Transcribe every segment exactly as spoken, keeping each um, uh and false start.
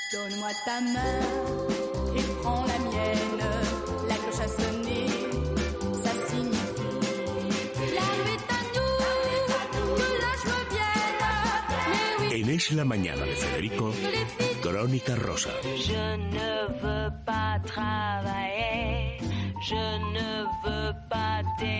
Donne-moi ta main et prends la mienne. La cloche a sonné, ça signifie l'âme est à nous, que la joie vienne. Mais oui. En Es la Mañana de Federico, Crónica Rosa. Je ne veux pas travailler, je ne veux pas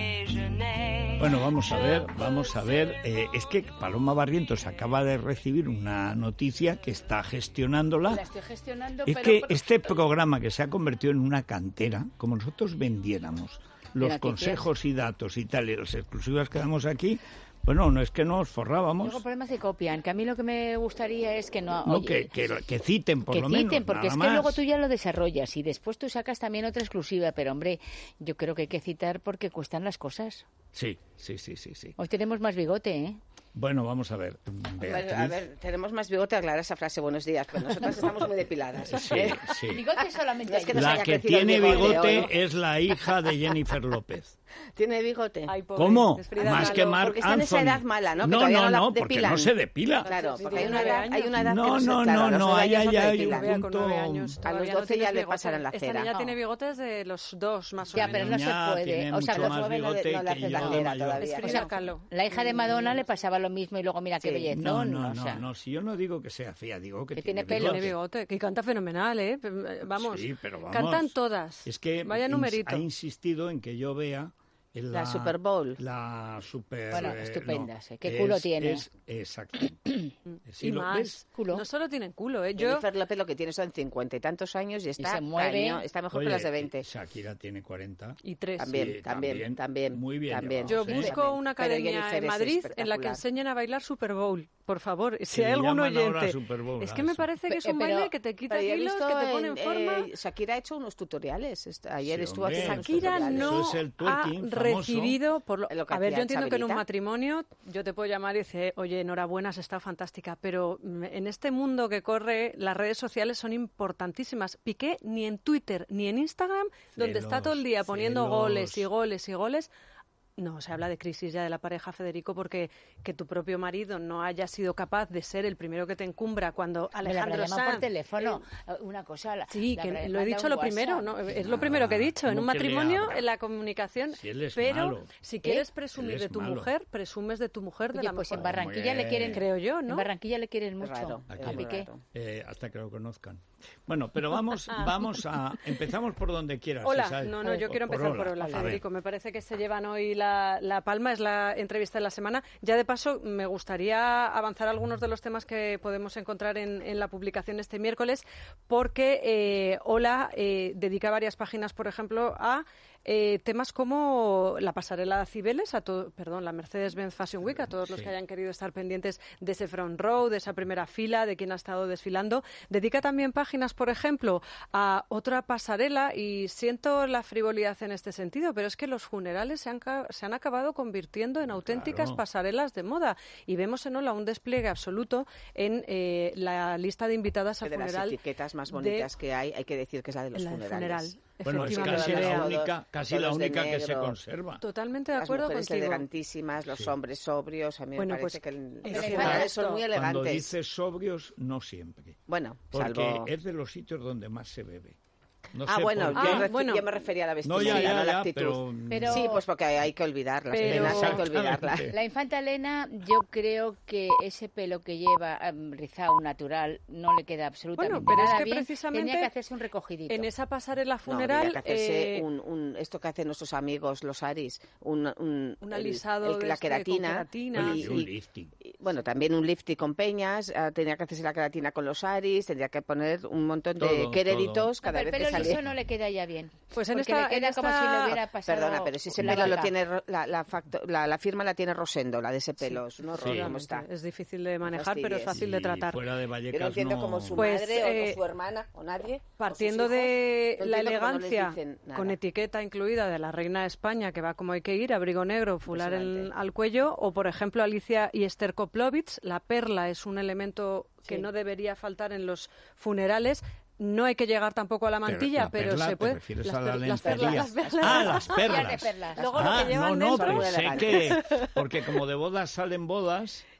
déjeuner. Bueno, vamos a ver, vamos a ver. Eh, es que Paloma Barrientos acaba de recibir una noticia que está gestionándola. La estoy gestionando, es pero... que este programa que se ha convertido en una cantera, como nosotros vendiéramos los noticias. Consejos y datos y tal, y las exclusivas que damos aquí, bueno, no es que nos forrábamos. Luego problemas se copian, que a mí lo que me gustaría es que no... No, oye, que, que, que citen, por que lo citen, menos, porque nada es que más. luego tú ya lo desarrollas y después tú sacas también otra exclusiva, pero hombre, yo creo que hay que citar porque cuestan las cosas. Sí, sí, sí, sí, sí. Hoy tenemos más bigote, ¿eh? Bueno, vamos a ver, Beatriz. A ver, tenemos más bigote, aclarar esa frase, buenos días, pero nosotras estamos muy depiladas. Sí, sí. Bigote solamente No es que nos La haya que crecido el tiene bigote, bigote ¿o no? es la hija de Jennifer López. ¿Tiene bigote? Ay, pobre, ¿Cómo? es Frida Más Kahlo. que Marc Porque está en esa Anthony. edad mala, ¿no? Que No, todavía no, no la no, porque depilan. no se depila. Claro, Sí, porque tiene hay una nueve edad, años. hay una edad No, que no, se, no, claro, no, a los no, nueve ahí años hay- no te hay depilan. Todavía con nueve punto- años. A todavía los no doce tienes ya le bigote. pasarán la Esta cera. niña No. tiene bigotes de los dos, más o Ya, menos. pero no se Niña puede. tiene O sea, mucho los más jóvenes no le- bigote no le que haces la yo, cera mayor. todavía. Es O Frida sea, Kahlo. la hija de Madonna le pasaba lo mismo y luego mira qué Sí. bellezón. No, no, o no, sea, no, si yo no digo que sea fea, digo que, Que tiene, tiene pelo. Tiene bigote. bigote, que canta fenomenal, ¿eh? Vamos, Sí, pero vamos. cantan todas. Es que Vaya ins- numerito. ha insisto en que yo vea en La Super Bowl. La Super... Bueno, eh, estupendas, no, ¿eh? ¿Qué es- culo tiene? Es, exacto. ¿Sí y lo más. ves? Culo. No solo tienen culo, ¿eh? Yo, Jennifer López lo que tiene son cincuenta y tantos años y está se mueve. cañón, está mejor Oye, que las de veinte. Shakira tiene cuarenta. y tres. También, Sí, también, también. también. Muy bien también. Yo llevados, ¿eh? busco También. una Pero academia Jennifer en es Madrid en la que espectacular. enseñen a bailar Super Bowl. Por favor, si Que hay le algún llaman ahora oyente. Super Bowl Es a que me eso. parece que es Pe- un pero- baile que te quita Pero yo he kilos, visto que te pone en, en, forma. eh, Shakira ha hecho unos tutoriales. está- Ayer Sí, estuvo hombre. haciendo unos Shakira tutoriales. no Eso es el ha twerking famoso. recibido por lo... Lo que A ver, hacía yo entiendo que en un Chabelita. matrimonio yo te puedo llamar y decir, oye, enhorabuena, has estado fantástica, pero mm, en este mundo que corre, las redes sociales son importantísimas. Piqué ni en Twitter ni en Instagram, donde está todo el día poniendo celos. goles y goles y goles. No, se habla de crisis ya de la pareja, Federico, porque que tu propio marido no haya sido capaz de ser el primero que te encumbra cuando me la Alejandro habrá llamado por Sanz... teléfono. Una cosa... la- Sí, la que habrá lo he mandado dicho un lo primero, WhatsApp. ¿no? Es lo primero que he dicho. En un ¿cómo que le matrimonio, habla? en la comunicación. Si él es pero malo. si ¿Eh? quieres Él presumir es de tu malo. mujer, presumes de tu mujer de Oye, la pues mejor. en Barranquilla le Hombre. quieren... Creo yo, ¿no? En Barranquilla le quieren mucho. raro, ¿A es quién? muy Piqué. raro. Eh, hasta que lo conozcan. Bueno, pero vamos, vamos a... Empezamos por donde quieras. Hola, Isabel. no, no, yo quiero empezar por hola, A ver. Federico. Me parece que se llevan hoy la, la palma, es la entrevista de la semana. Ya de paso, me gustaría avanzar algunos de los temas que podemos encontrar en, en la publicación este miércoles, porque eh, Hola eh, dedica varias páginas, por ejemplo, a eh, temas como la pasarela de Cibeles, a todo, perdón, la Mercedes-Benz Fashion Week, a todos los Sí. que hayan querido estar pendientes de ese front row, de esa primera fila, de quien ha estado desfilando. Dedica también páginas, por ejemplo, a otra pasarela, y siento la frivolidad en este sentido, pero es que los funerales se han, ca- se han acabado convirtiendo en auténticas Claro. pasarelas de moda, y vemos en Ola un despliegue absoluto en eh, la lista de invitadas al Que de las funeral. etiquetas más de- bonitas que hay, hay que decir que es la de los la del funerales. funeral. Bueno, es Efectivamente. casi Efectivamente. la Todos- única, casi la todos de única que se negro. conserva. Totalmente de Las acuerdo mujeres contigo. elegantísimas, los Sí. hombres sobrios. A mí Bueno, me parece pues, que el- es los que funerales son esto- muy Cuando elegantes. dices sobrios, no siempre. Bueno, Porque salvo... es de los sitios donde más se bebe. No Ah, sé bueno, por yo, qué. Ah, ref- bueno. yo me refería a la No, vestimenta, ya, ya, no a la ya, actitud. pero... Pero- Sí, pues porque hay que olvidar las Pero- penas, hay que olvidarlas. Exactamente. La infanta Elena, yo creo que ese pelo que lleva em, rizado natural no le queda absolutamente Bueno, pero es nada que bien. precisamente Tenía que hacerse un recogidito. En esa pasarela No, funeral, habría que hacerse eh, un, un- esto que hacen nuestros amigos, los Aris, un, un, Un el- alisado el- de la este con queratina. queratina. y- Sí, un y- lifting. y, bueno, también un lifting con peñas, ah, tenía que hacerse la queratina con los Aris, tendría que poner un montón de Todo, quereditos No, cada pero el vez que pelo salía. liso no le queda ya bien. Pues en Porque esta- le queda en como esta- si le hubiera pasado Perdona, pero si ese la pelo lo vaca. tiene ro- la, la, facto- la, la firma la tiene Rosendo, la de ese pelo, es un horror Sí. como está. es difícil de manejar, pero es fastidies. fácil de Y tratar. fuera de Vallecas Yo no entiendo no- cómo su Pues, madre o- eh, o su hermana o nadie. Partiendo o sus hijos, de no la entiendo cómo no les elegancia, dicen nada. con etiqueta incluida de la reina de España, que va como hay que ir, abrigo negro, fular en- Impresionante. al cuello, o por ejemplo Alicia y Esther Koplovitz, la perla es un elemento que Sí. no debería faltar en los funerales. No hay que llegar tampoco a la mantilla, la pero perla, se ¿te puede. refieres Las a la per- las lencería? perlas, las perlas. Ah, las perlas. Millas de perlas. Luego lo Ah, que llevan no, no, dentro- pensé que... Porque como de bodas salen bodas...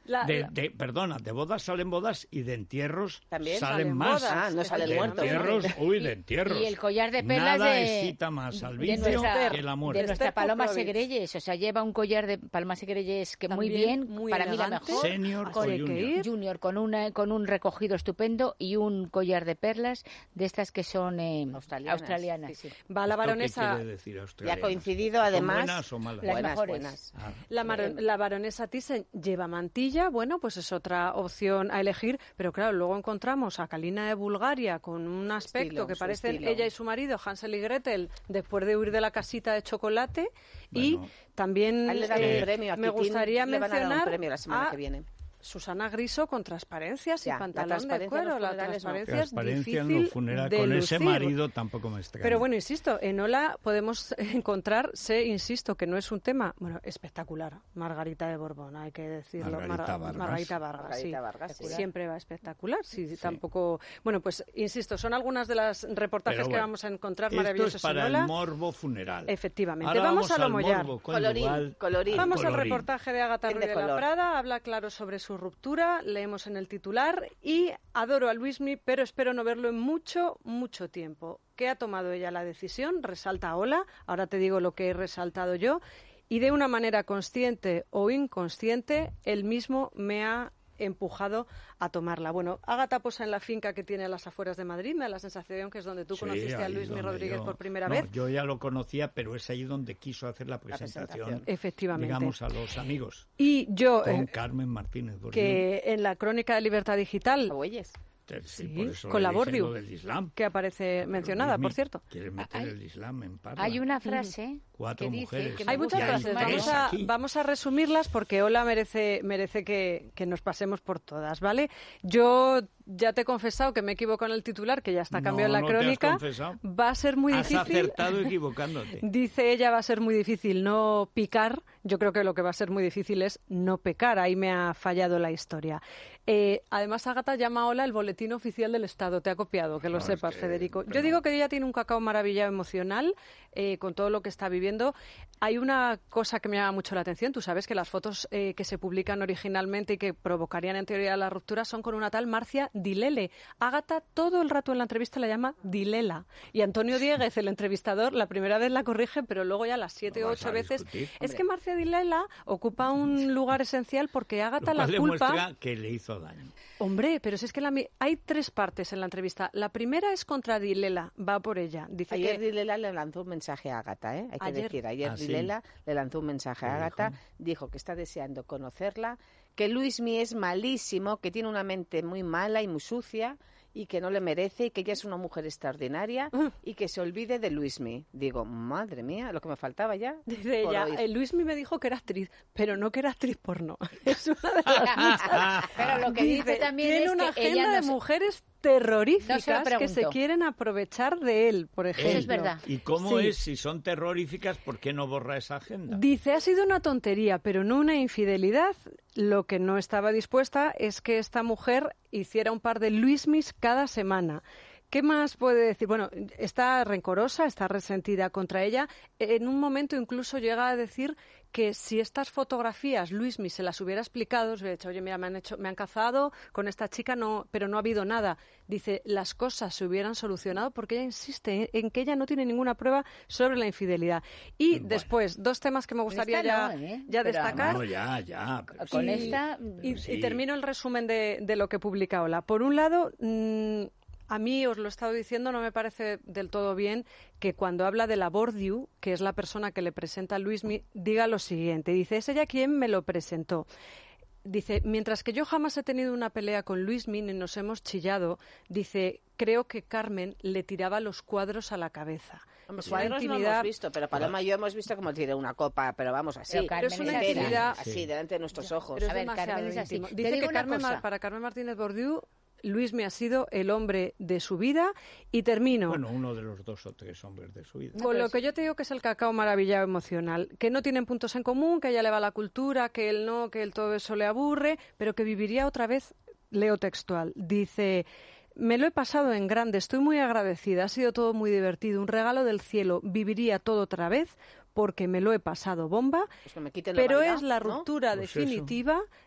La- de, la- de- perdona, de bodas salen bodas y de entierros También salen salen más. bodas. Ah, no salen de muertos. entierros, uy, de entierros. Y el collar de perlas Nada de, excita más al de vicio nuestra, que la de muerte. nuestra Esther Paloma Popovich. Segrelles. O sea, lleva un collar de Paloma Segrelles que muy También bien, muy para mí la elegante. mejor. Senior Así o hay que junior. ir. Junior con una con un recogido estupendo y un collar de perlas de estas que son eh, Australianas, australianas. sí, sí. Va la ¿Esto qué baronesa, quiere decir Ya ha australianas? coincidido, ¿Son además. buenas o malas? Las buenas, mejores. buenas. Ah, la, maro- la baronesa Thyssen lleva mantilla, bueno, pues es otra opción a elegir, pero claro, luego encontramos a Kalina de Bulgaria con un aspecto Estilo, que su parecen estilo. ella y su marido, Hansel y Gretel, después de huir de la casita de chocolate. Bueno. Y también A él le dan eh, un premio. A me Kitín gustaría le van a dar un mencionar premio la semana a que viene. Susana Griso con transparencias Ya, y la pantalón de transparencia en cuero. los La funerales no. transparencia es Transparencia en difícil los funerales. de Con ese lucir. marido tampoco me extraña. Pero bueno, insisto, en Ola podemos encontrar, sé, insisto, que no es un tema, bueno, espectacular. Margarita de Borbón, hay que decirlo. Margarita Mar- Vargas. Margarita Vargas, Margarita sí. Vargas, sí. Siempre va espectacular, sí, tampoco... Bueno, pues, insisto, son algunas de las reportajes Pero que bueno, vamos a encontrar esto maravillosos es para en Ola. el morbo funeral. Efectivamente. Ahora Vamos a lo al mollar. morbo Colorín, conyugal. colorín. Vamos al Colorín. reportaje de Agatha El Ruiz de de la color. Prada, habla claro sobre su ruptura, leemos en el titular y adoro a Luismi, pero espero no verlo en mucho, mucho tiempo. ¿Qué ha tomado ella la decisión? Resalta Ola, ahora te digo lo que he resaltado yo, y de una manera consciente o inconsciente, él mismo me ha empujado a tomarla. Bueno, Agatha posa en la finca que tiene a las afueras de Madrid, me da la sensación que es donde tú Sí, conociste a ahí Luismi donde Rodríguez yo- por primera no, vez. yo ya lo conocía, pero es ahí donde quiso hacer la presentación, presentación. Efectivamente. digamos, a los amigos, Y yo, con eh, Carmen Martínez Bordiú. que en la Crónica de Libertad Digital, Abuelles. Sí, Sí, por eso con le la dije Bordiú, lo del Islam. que aparece Pero mencionada, Luismi por cierto. Quiere meter Hay- el Islam en Parla. Hay una frase Cuatro que dice mujeres. que me Hay gusta muchas Y hay frases, tres vamos a, aquí. vamos a resumirlas porque Ola merece, merece que, que nos pasemos por todas, ¿vale? Yo ya te he confesado que me equivoco en el titular, que ya está cambiado No, en la no te has crónica. confesado. Va a ser muy Has difícil. acertado equivocándote. Dice ella, va a ser muy difícil no picar. Yo creo que lo que va a ser muy difícil es no pecar. Ahí me ha fallado la historia. Eh, además, Agatha llama a Ola el boletín oficial del Estado. Te ha copiado, que lo No, es sepas, que- Federico. pero Yo digo no. que ella tiene un cacao maravillado emocional eh, con todo lo que está viviendo. Hay una cosa que me llama mucho la atención. Tú sabes que las fotos eh, que se publican originalmente y que provocarían en teoría la ruptura son con una tal Marcia Dilele. Agatha todo el rato en la entrevista la llama Dilela. Y Antonio Dieguez, el entrevistador, la primera vez la corrige, pero luego ya las siete No o vas ocho a veces. discutir. Es que Marcia Dilela ocupa un lugar esencial porque Agatha Lo la cual culpa. demuestra que le hizo daño. Hombre, pero si es que la mi- hay tres partes en la entrevista. La primera es contra Dilela, va por ella. Dice Ayer que Dilela le lanzó un mensaje a Agatha, ¿eh? Hay que Ayer. decir, ayer Ah, sí. Dilela le lanzó un mensaje a ¿Qué Agatha, dijo? dijo que está deseando conocerla, que Luismi es malísimo, que tiene una mente muy mala y muy sucia y que no le merece y que ella es una mujer extraordinaria Ah. y que se olvide de Luismi. Digo, madre mía, lo que me faltaba ya. Dice por ella, oír. eh, Luismi me dijo que era actriz, pero no que era actriz porno. Es una de las muchas. Pero lo que dice también tiene es una que ella agenda no de se- mujeres No se lo terroríficas que se preguntó. quieren aprovechar de él, por ejemplo. Eso es verdad. ¿Y cómo Sí. es? Si son terroríficas, ¿por qué no borra esa agenda? Dice, ha sido una tontería, pero no una infidelidad. Lo que no estaba dispuesta es que esta mujer hiciera un par de Luismis cada semana. ¿Qué más puede decir? Bueno, está rencorosa, está resentida contra ella. En un momento incluso llega a decir que si estas fotografías Luismi se las hubiera explicado, se hubiera dicho, oye, mira, me han hecho, me han cazado con esta chica, no, pero no ha habido nada. Dice, las cosas se hubieran solucionado porque ella insiste en que ella no tiene ninguna prueba sobre la infidelidad. Y Bueno. después, dos temas que me gustaría esta ya, no, ¿eh? ya Pero destacar. No, ya, ya. pero Con sí. esta... Y, Sí. y termino el resumen de, de lo que publica Ola. Por un lado, mm, a mí, os lo he estado diciendo, no me parece del todo bien que cuando habla de la Bordiú, que es la persona que le presenta a Luismi, diga lo siguiente. Dice, es ella quien me lo presentó. Dice, mientras que yo jamás he tenido una pelea con Luismi ni nos hemos chillado, dice, creo que Carmen le tiraba los cuadros a la cabeza. Hombre, Es una cuadros no intimidad- hemos visto, pero Paloma y yo hemos visto cómo tira una copa, pero vamos, así. Pero Carmen es una es así. intimidad- así, Sí. delante de nuestros ojos. Pero es A ver, demasiado Carmen es así. íntimo. Te Dice digo que una Carmen, cosa. Mar- para Carmen Martínez Bordiú, Luismi ha sido el hombre de su vida. Y termino Bueno, uno de los dos o tres hombres de su vida. No, con pero lo es- que yo te digo que es el cacao maravillado emocional, que no tienen puntos en común, que a ella le va la cultura, que él no, que él todo eso le aburre, pero que viviría otra vez, leo textual, dice... Me lo he pasado en grande, estoy muy agradecida, ha sido todo muy divertido, un regalo del cielo, viviría todo otra vez porque me lo he pasado bomba, Pues que me quiten lo pero bailado, es la ¿no? ruptura Pues eso. definitiva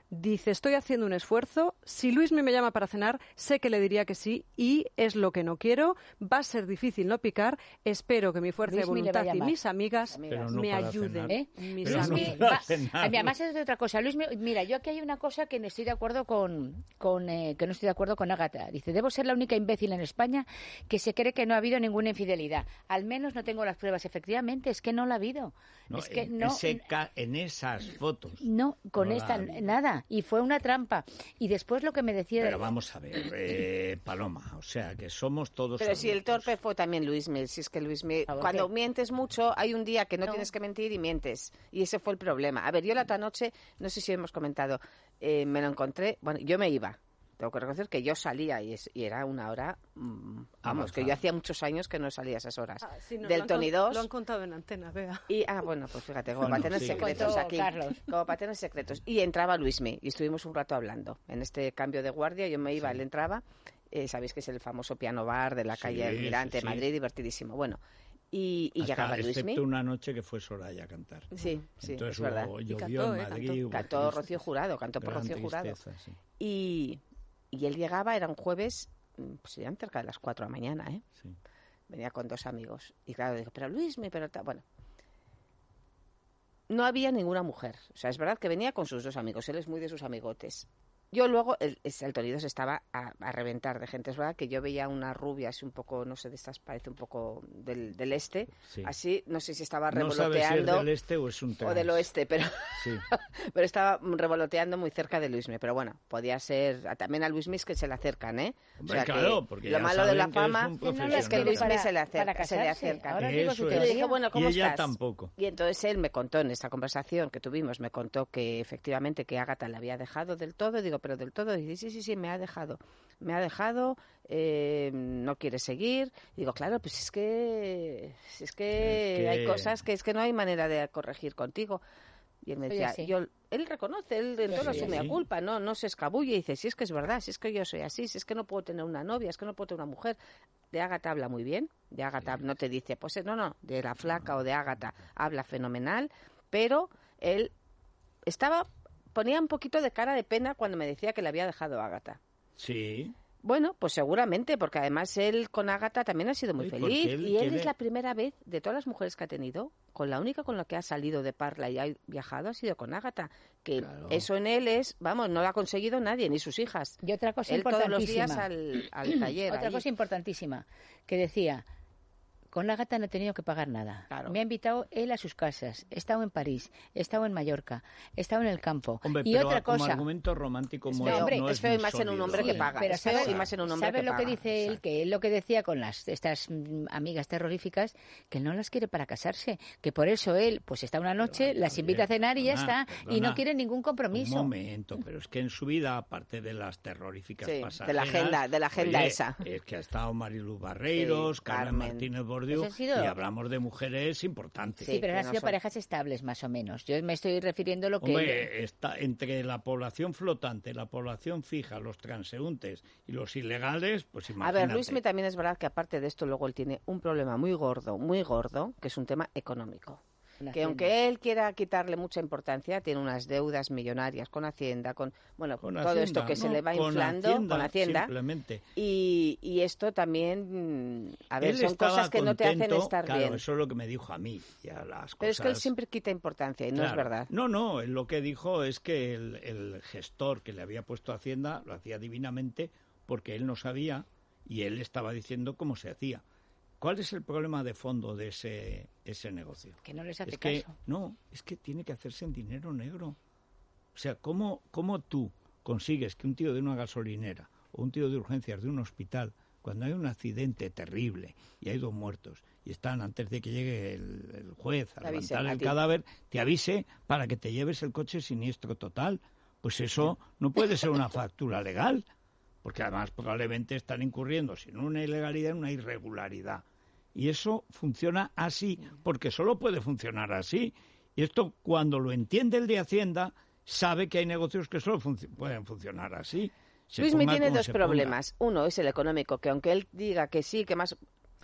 Dice, estoy haciendo un esfuerzo, si Luismi me llama para cenar, sé que le diría que sí y es lo que no quiero, va a ser difícil no picar, espero que mi fuerza de Luismi le va a voluntad y llamar. mis amigas Pero no me para ayuden. cenar. ¿Eh? Mis Pero no amigas. para Va- cenar. a mí además es de otra cosa. Luis, mira, yo aquí hay una cosa que no estoy de acuerdo con, con eh, que no estoy de acuerdo con Ágata. Dice, debo ser la única imbécil en España que se cree que no ha habido ninguna infidelidad. Al menos no tengo las pruebas. Efectivamente, es que no la ha habido. No, es que en, no, ese ca- en esas fotos. no, con no la esta ha habido. nada. Y fue una trampa. Y después lo que me decía... Pero vamos a ver, eh, Paloma, o sea, que somos todos Pero si el adultos. torpe fue también Luismi, si es que Luismi, ¿Por cuando qué? mientes mucho, hay un día que no, No. tienes que mentir y mientes. Y ese fue el problema. A ver, yo la otra noche, no sé si hemos comentado, eh, me lo encontré, bueno, yo me iba. Tengo que reconocer que yo salía y, es- y era una hora, mm, vamos, Avanzada. que yo hacía muchos años que no salía a esas horas. Ah, sí, nos lo Del han Tony con- dos. Lo han contado en antena, vea. Y, ah, bueno, pues fíjate, como Bueno, para tener sí. secretos Contó aquí. Carlos. Como para tener secretos. Y entraba Luismi y estuvimos un rato hablando. En este cambio de guardia yo me iba, él entraba. Eh, Sabéis que es el famoso piano bar de la Sí, calle Almirante, sí, sí. Madrid, divertidísimo. Bueno, y, y Hasta- llegaba Luismi. excepto una noche que fue Soraya a cantar. Sí, sí, Entonces es verdad. hubo- Y llovió cantó, en ¿eh? Madrid. Cantó. hubo Cantó tristeza, Rocío Jurado, cantó por gran Rocío Jurado. tristeza, sí. Y, y él llegaba, era un jueves, mm, pues eran cerca de las cuatro de la mañana, ¿eh? Sí. Venía con dos amigos. Y claro, dijo, pero Luismi, pero tal. Bueno, no había ninguna mujer. O sea, es verdad que venía con sus dos amigos. Él es muy de sus amigotes. Yo luego, el, el Tonidos estaba a, a reventar de gente. Es verdad que yo veía una rubia así un poco, no sé, de estas, parece un poco del, del este. Sí. Así, no sé si estaba No sabes si es revoloteando del este o es un o trans. del oeste, pero, Sí. pero estaba revoloteando muy cerca de Luismi. Pero bueno, podía ser, a- también a Luismi es que se le acercan, ¿eh? Hombre, claro, porque lo ya malo de la saben que es fama un Él no la es que profesional. Luismi para- se le para acerca, se le casarse. acerca. Ahora digo su Eso es. Y le teoría. dije, bueno, ¿cómo Y ella estás? tampoco. Y entonces él me contó en esta conversación que tuvimos, me contó que efectivamente que Ágata le había dejado del todo. Y digo, pero del todo. Y dice, sí, sí, sí, me ha dejado. Me ha dejado, eh, no quiere seguir. Y digo, claro, pues es que, si es que, Es que- hay cosas que es que no hay manera de corregir contigo. Y él me Oye, decía, sí. yo, él reconoce, él de Yo todo sí, asume a sí. culpa, no, no se escabulle y dice, si es que es verdad, si es que yo soy así, si es que no puedo tener una novia, es que no puedo tener una mujer. De Ágata habla muy bien, de Ágata no te dice, pues eh, no, no, de la flaca o de Ágata habla fenomenal, pero él estaba, ponía un poquito de cara de pena cuando me decía que le había dejado a Ágata. Sí. Bueno, pues seguramente, porque además él con Ágata también ha sido muy Ay, porque feliz. él Y él quiere- es la primera vez de todas las mujeres que ha tenido, con la única con la que ha salido de Parla y ha viajado ha sido con Ágata. Que Claro. eso en él es, vamos, no lo ha conseguido nadie, ni sus hijas. Y otra cosa Él todos los importantísima. días al, al taller. Otra ahí. cosa importantísima, que decía, con Ágata no he tenido que pagar nada. Claro. Me ha invitado él a sus casas. He estado en París, he estado en Mallorca, he estado en el campo. Hombre, y pero otra como cosa... argumento romántico Es no feo, es, hombre, no es es feo y muy más en un sólido. hombre que paga. Pero Es feo ¿sabe- y más en un hombre ¿sabe que lo que paga? dice él? Exacto. Que él lo que decía con las estas mm, amigas terroríficas, que él no las quiere para casarse. Que por eso él, pues está una noche, Pero, las invita a cenar y ya perdona, está. Y perdona. no quiere ningún compromiso. Un momento, pero es que en su vida, aparte de las terroríficas Sí, de pasajeras... la agenda- de la agenda oye, esa. Es que ha estado Marilu Barreiros, Sí, Carmen, Carmen. Martínez Bordiú, Pues ha sido- y hablamos de mujeres importantes. Sí, Sí, pero que han no sido son- parejas estables, más o menos. Yo me estoy refiriendo a lo que... Hombre, está entre la población flotante, la población fija, los transeúntes y los ilegales, pues A imagínate. ver, Luismi también es verdad que aparte de esto luego él tiene un problema muy gordo, muy gordo, que es un tema económico. Una Que hacienda. aunque él quiera quitarle mucha importancia, tiene unas deudas millonarias con Hacienda, con bueno, Con todo Hacienda, esto que se no, le va con inflando Hacienda, con Hacienda. Simplemente. Y, y esto también, mm, a ver, Él son estaba cosas que no te hacen contento, estar claro, bien. eso es lo que me dijo a mí. Y a las Pero es que él cosas- siempre quita importancia y no es Claro. verdad. No, no, él lo que dijo es que el, el gestor que le había puesto Hacienda lo hacía divinamente porque él no sabía y él estaba diciendo cómo se hacía. ¿Cuál es el problema de fondo de ese, ese negocio? Que no les hace Es que, caso. no, es que tiene que hacerse en dinero negro. O sea, ¿cómo, ¿cómo tú consigues que un tío de una gasolinera o un tío de urgencias de un hospital, cuando hay un accidente terrible y hay dos muertos y están antes de que llegue el, el juez a Te avise, levantar a el ti. cadáver, te avise para que te lleves el coche siniestro total? Pues eso no puede ser una factura legal, porque además probablemente están incurriendo, si no una ilegalidad, en una irregularidad. Y eso funciona así, porque solo puede funcionar así. Y esto, cuando lo entiende el de Hacienda, sabe que hay negocios que solo func- pueden funcionar así. Se Luismi ponga tiene como dos se ponga. problemas. Uno es el económico, que aunque él diga que sí, que más...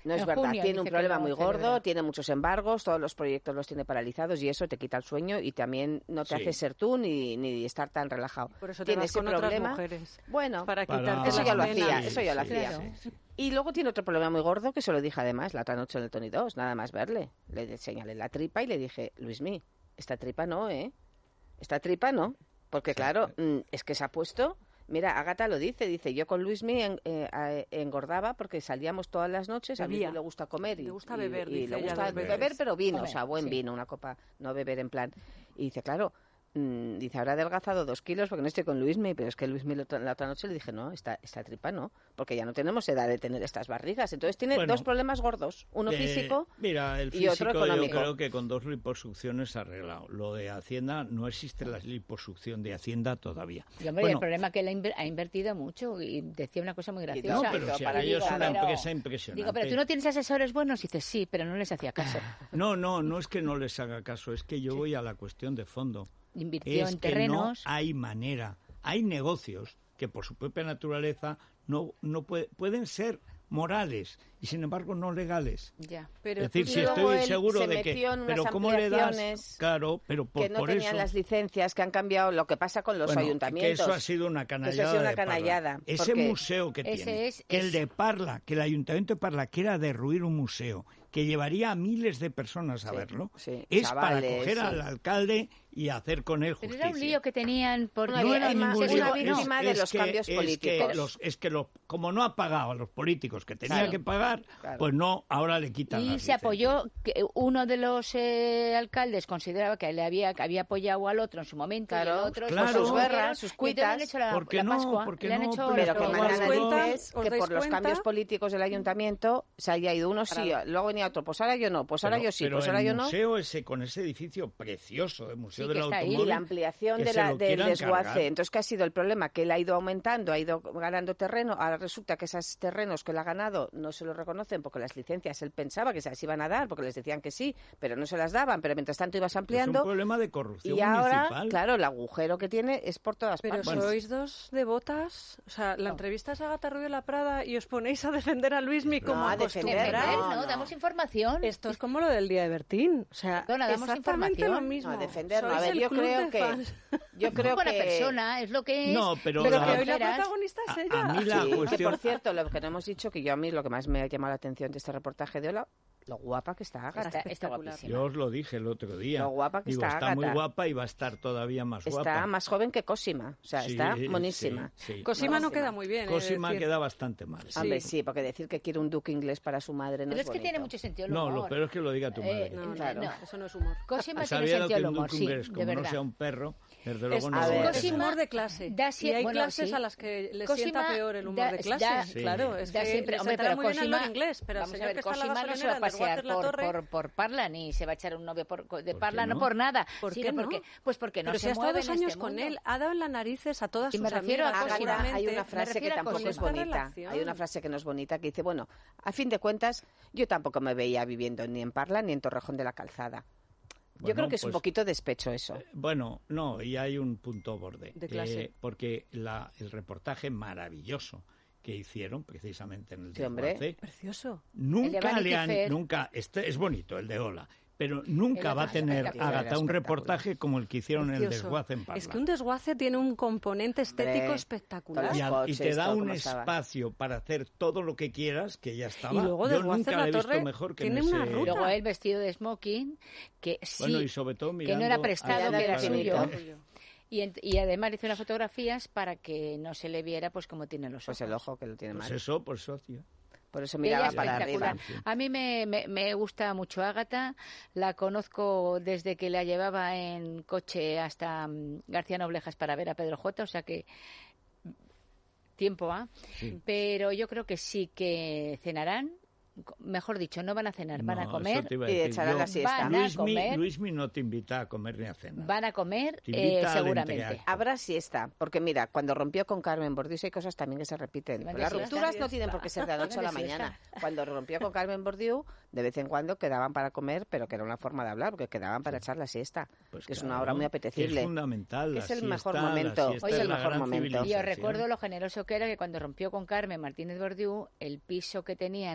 No es En verdad, junio tiene un dice que problema lo muy celebra. gordo, tiene muchos embargos, todos los proyectos los tiene paralizados y eso te quita el sueño y también no te Sí. hace ser tú ni, ni estar tan relajado. Por eso te tiene vas ese con otras problema. mujeres. Bueno, Para Para- quitarte Eso las ya lo penas. hacía, eso ya lo sí, hacía. sí, sí. Y luego tiene otro problema muy gordo que se lo dije además la otra noche en el Tony dos, nada más verle. Le señalé la tripa y le dije, Luismi, esta tripa no, ¿eh? Esta tripa no. Porque claro, mm, es que se ha puesto... Mira, Ágata lo dice, dice, yo con Luismi en- eh, a- engordaba porque salíamos todas las noches, a Bebía. mí le gusta comer. Y, Le gusta y- beber, y dice le ella gusta dos veces. beber, pero vino, Comer, o sea, buen sí. vino, una copa, no beber en plan. Y dice, claro, mm, dice, habrá adelgazado dos kilos porque no estoy con Luismi, pero es que Luismi la otra- la otra noche le dije, no, esta, esta tripa no, porque ya no tenemos edad de tener estas barrigas. Entonces tiene Bueno, dos problemas gordos, uno Eh, físico mira, el y físico otro yo económico. creo que con dos liposucciones arreglado. Lo de Hacienda, no existe la liposucción de Hacienda todavía. Y, hombre, Bueno, el problema es que él ha inver- ha invertido mucho y decía una cosa muy graciosa. no, pero si para aquello es ligar, una pero- empresa impresionante. Digo, pero tú no tienes asesores buenos. Y dices, sí, pero no les hacía caso. No, no, no es que no les haga caso, es que yo voy a la cuestión de fondo. Invirtió Es en que terrenos. no hay manera. Hay negocios que por su propia naturaleza no, no puede- pueden ser morales y sin embargo no legales. Ya. Pero Es decir, tú si luego estoy él seguro se de que... metió en unas Pero ¿cómo le das? ampliaciones Claro, pero por, que no por tenían eso... las licencias, que han cambiado lo que pasa con los Bueno, ayuntamientos. Que eso ha sido una Que eso ha canallada. sido una de Parla. canallada, Ese porque museo que ese tiene, es- que el es- de Parla, que el ayuntamiento de Parla quiera derruir un museo, que llevaría a miles de personas a Sí, verlo, sí, es chavales, para coger sí. al alcalde y hacer con él Pero justicia. era un lío que tenían porque Una No era víctima- ningún es lío, una víctima de los que- cambios es políticos. Que los, es que lo- como no ha pagado a los políticos que tenía Claro, que pagar, claro. pues no, ahora le quitan y las se licencias. apoyó que uno de los eh, alcaldes consideraba que le había que había apoyado al otro en su momento y el Claro, otro claro. se sus opusieron, guerras, sus y entonces le han cuitas. hecho la, ¿Por qué la no? Pascua, ¿Por qué le han no? hecho Pero Pero la- que ¿Os mandan dais a cuenta? decir ¿Os que dais por los cuenta? cambios políticos del ayuntamiento se haya ido uno sí, luego venía otro, pues ahora yo no, pues ahora Pero- yo sí, pero pues ahora el yo no. museo ese con ese edificio precioso, el Museo Sí, que del está ahí. Automóvil, Y la ampliación que de se la, lo del quieran desguace. cargar. Entonces, ¿qué ha sido el problema? Que él ha ido aumentando, ha ido ganando terreno. Ahora resulta que esos terrenos que él ha ganado no se los reconocen porque las licencias él pensaba que se las iban a dar, porque les decían que sí, pero no se las daban. Pero mientras tanto ibas Es un ampliando. problema de corrupción Y ahora, municipal. claro, el agujero que tiene es por todas Pero partes. sois dos devotas, o sea, la entrevista es a Agatha Rubio La Prada y os ponéis a defender a Luismi como No, a defender, acostumbráis. ¿no? no, no. Damos información. Esto es como lo del día de Bertín, o sea, Perdona, damos exactamente información. lo mismo. No, a defender, no. Sois A ver, el yo club creo de que. fans. Yo Muy creo buena que. persona, es lo que es. No, pero Pero la- que hoy la Verás. protagonista es A- ella. a mí la Sí, que cuestión... por cierto, lo que no hemos dicho, que yo a mí lo que más me ha llamado la atención de este reportaje de Ola, lo guapa que está Ágata. Está, está espectacular. guapísima. Yo os lo dije el otro día. Lo guapa que Digo, está está muy Ágata. guapa y va a estar todavía más Está guapa. más joven que Cosima, o sea, Sí, está sí, monísima. sí. Cosima no Buenísima. queda muy bien. eh, Cosima decir. queda bastante mal. sí. Hombre, sí, porque decir que quiere un duque inglés para su madre no Pero es es que tiene bonito. mucho sentido el No, humor. lo peor es que lo diga tu madre. Eh, No, Claro. no, eso no es humor. Cosima tiene Sabía lo sentido que el un humor, duque sí, inglés, de como no verdad. sea un perro, desde Es, luego no a lo ver, va a es tener. humor de clase. Da y sie- hay bueno, clases sí. a las que les Cosima sienta peor el humor da- de clase. da- Sí. Claro, es Da que siempre, les hombre, sentará pero muy bien el Cosima, lord inglés, pero el vamos a señor ver, que está en la Cosima no se gasolinera va a en Desguaces pasear la por, Torre... por, por Parla ni se va a echar un novio por, de ¿Por qué Parla, no? no? por nada. ¿Por sino qué no? porque, pues porque no Pero se si ha estado mueve dos en años este con mundo. él, ha dado en las narices a todas Y me sus refiero a amigas. Ágata, seguramente. hay una me frase que refiero a tampoco es Cosima. bonita. relación. Hay una frase que no es bonita que dice, bueno, a fin de cuentas, yo tampoco me veía viviendo ni en Parla ni en Torrejón de la Calzada. Yo Bueno, creo que es un pues, poquito despecho eso. eh, Bueno, no, y hay un punto borde. De que- clase. porque la, el reportaje maravilloso que hicieron precisamente en el Sí, hombre. desguace, Precioso. nunca Vanity le han, Fair. nunca, este es bonito el de Ola, pero El nunca otro va a es tener espectacular, Ágata era un espectacular. reportaje como el que hicieron en el Precioso. desguace en Parla. Es que un desguace tiene un componente estético Hombre, espectacular. todas y, las a- y coches, te da todo un como estaba. espacio para hacer todo lo que quieras, que ya estaba. Y luego Yo Desguaces nunca la le he visto Torre mejor que tiene en una ese... ruta. Luego él vestido de smoking, que sí, Bueno, y sobre todo que mirando... no era prestado, hacia que era el suyo. infinito. Y, ent- y además hizo unas fotografías para que no se le viera pues como tiene los ojos. Pues el ojo que lo tiene Pues mal. eso, por eso, tío. Por eso Ella miraba es para espectacular. arriba. A mí me, me, me gusta mucho Ágata, la conozco desde que la llevaba en coche hasta mm, García Noblejas para ver a Pedro J, o sea que mm, tiempo ha, Sí. pero yo creo que sí que cenarán, mejor dicho, no van a cenar, van a No, comer, eso te iba a y decir echarán yo. la siesta. Van a Luismi, comer. Luismi no te invita a comer ni a cenar. van a comer Te eh, invita al seguramente. entreacto. Habrá siesta, porque mira, cuando rompió con Carmen Bordiú hay cosas también que se repiten. Iban Pero de las siesta. rupturas no tienen por qué ser de la noche a la Iban de mañana. Cuando rompió con Carmen Bordiú, de vez en cuando quedaban para comer, pero que era una forma de hablar, porque quedaban para echar la siesta, Pues que es claro, una hora muy que apetecible. Es fundamental. Que la es el mejor siesta, la momento. siesta Hoy es el la mejor gran momento. Y civilización. os recuerdo lo generoso que era que cuando rompió con Carmen Martínez Bordiú, el piso que tenía en la calle Velázquez